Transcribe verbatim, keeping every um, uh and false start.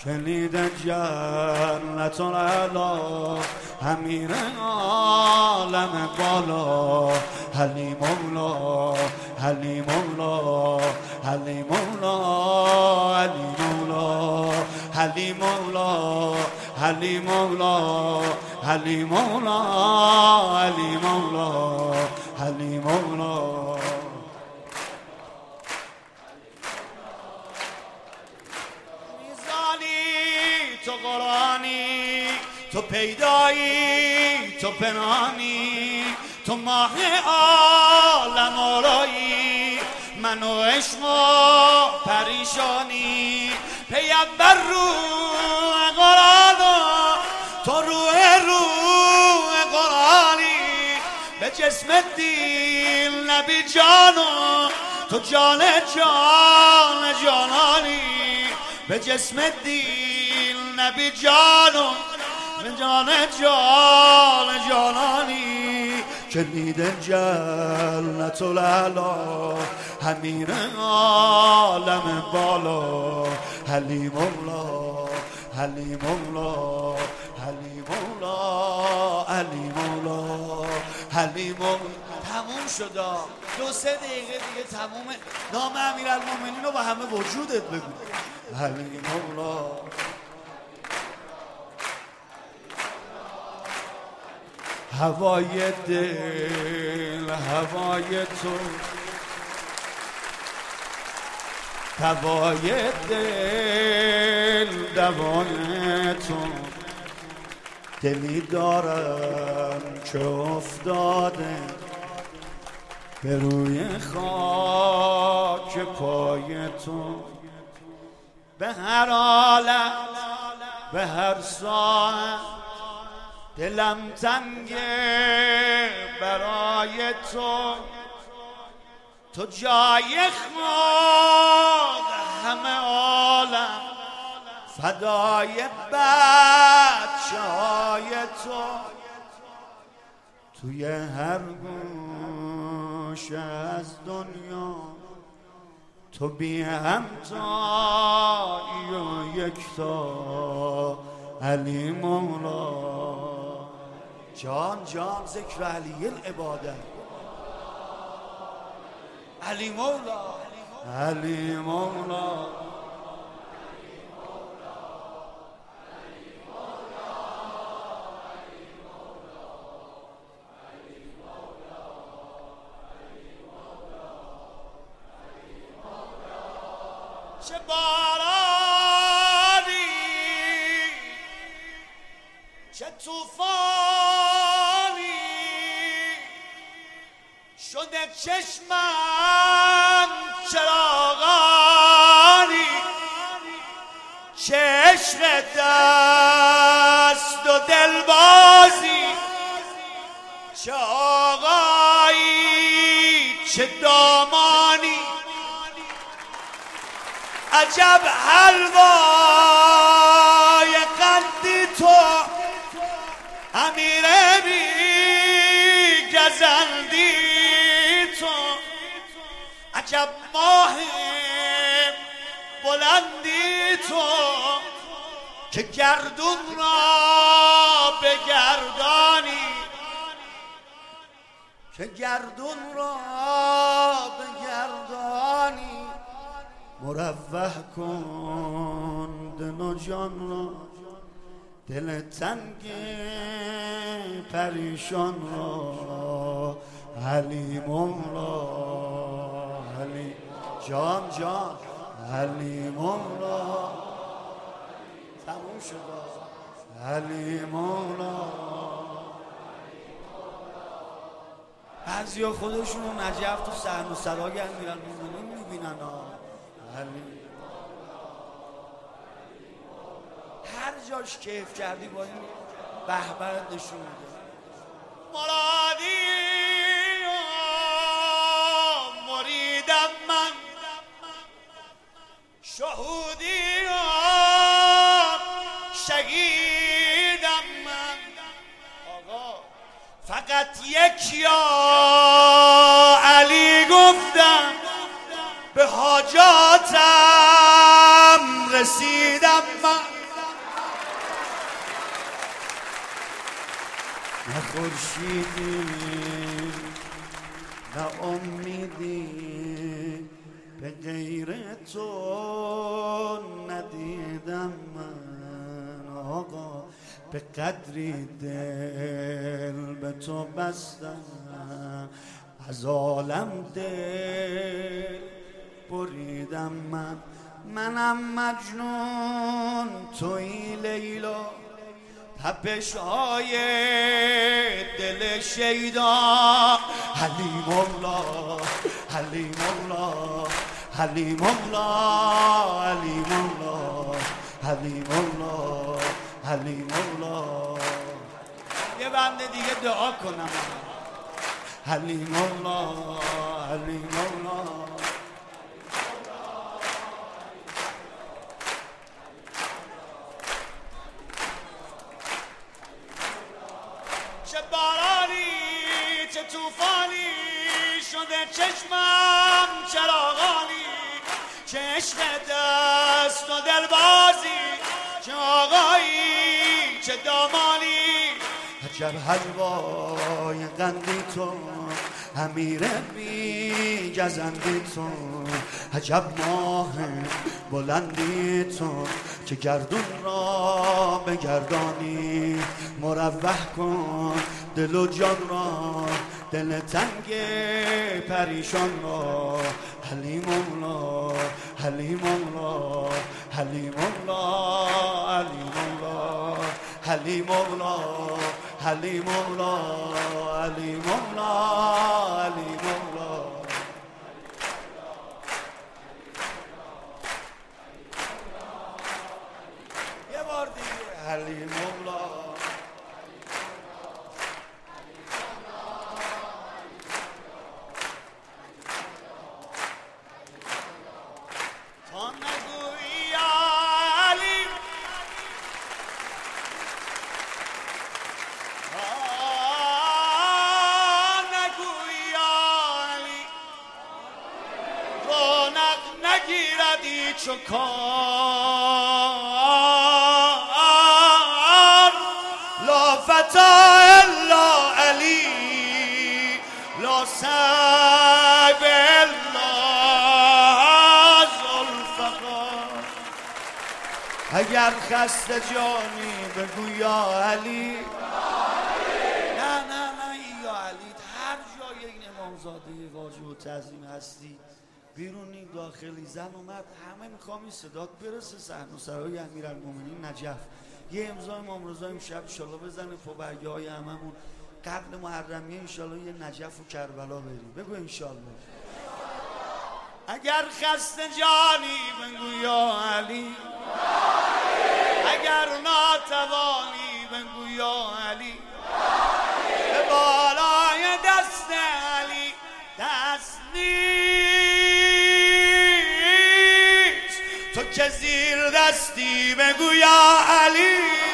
شنیده جنت العلا امیر عالم بالا علی مولا علی مولا علی مولا علی مولا علی مولا علی مولا علی مولا علی مولا علی مولا تو قرآنی تو پیدایی تو پنهانی تو ماه عالم آرایی من و عشق و پریشانی پیمبر روح قرآن تو روح روح قرآنی به جسم دین نبی جانو تو جان جان جانانی به جسم دین نبی جانو به جان جان جانانی شنیده جنت العلا امیر عالم بالا علی مولا علی مولا علی مولا علی مولا علی مولا. تموم شد. دو سه دقیقه دیگه تمومه. نام امیرالمومنین رو با همه وجودت بگو. علی مولا هوای دل هوای تو هوای دل دوای تو دلی دارم که افتاده به روی خاک پای تو به هر حالت به هر ساعت دلم تنگه برای تو تو جای خود همه عالم فدای بچه‌های تو توی هر گوشه از دنیا تو بی همتایی و یکتا علی مولا جان جان ذکر علی العباده علی مولا علی مولا چه بارانی چه طوفانی شده چشمم چراغانی چه عشق دست و دلبازی چه آقایی چه دامانی عجب حلوای قندی تو امیر بی گزندی تو عجب ماه بلندی تو که گردون را بگردانی که گردون را بگردانی مروح کن دل و جان را دل تنگ پریشان را علی مولا علی جان جان علی مولا تموم شد علی مولا بعضیا خودشونو نجف تو صحن و سرا میرن میبینن علی هر جاش کیف کردی با این بهبرت نشون میده مرادی مریدم من شهودی شهیدم من آقا فقط یک یا علی گفتم به حاجاتم رسیدم من نه خورشیدی نه امیدی به غیر تو ندیدم من آقا به قدری دل به تو بستم از عالم دل بریدم من منم مجنون توی لیلا تپش های دل شیدا حلیم الله حلیم الله حلیم الله حلیم الله حلیم الله حلیم الله یه بنده دیگه دعا کنم حلیم الله حلیم الله چه بارانی چه توفانی شده چشمم چراغانی چه عشق دست و دلبازی چه آقایی چه دامانی عجب حلوای قندی تو امیر بی گزندی تو عجب ماه بلندی تو که گردون را بگردانی مروح کن دل و جان را دل تنگ پریشان را حلیم الله حلیم الله حلیم الله حلیم الله حلیم الله حلیم الله حلیم الله حلیم الله یه بار دیگه حلیم الله تا نگویی یا علی نگیردی چو کار لا فتا الا علی لا سیب الا ذوالفقار اگر خسته جانی بگو یا علی نه نه نه یا علی هر جای این امامزاده واجب و تعظیم هستی بیرونی داخلی زن اومد همه میخوام این صدات برسه صحن سرای امیرالمومنین نجف یه امضای امام رضا امشب انشالله بزنه فوبرگه های هممون قبل محرمیه انشالله یه نجف و کربلا بریم بگو انشالله اگر خسته جانی بگو یا علی اگر ناتوانی بگو یا علی به بالای دست علی دست نیست تو که زیر دستی بگو یا علی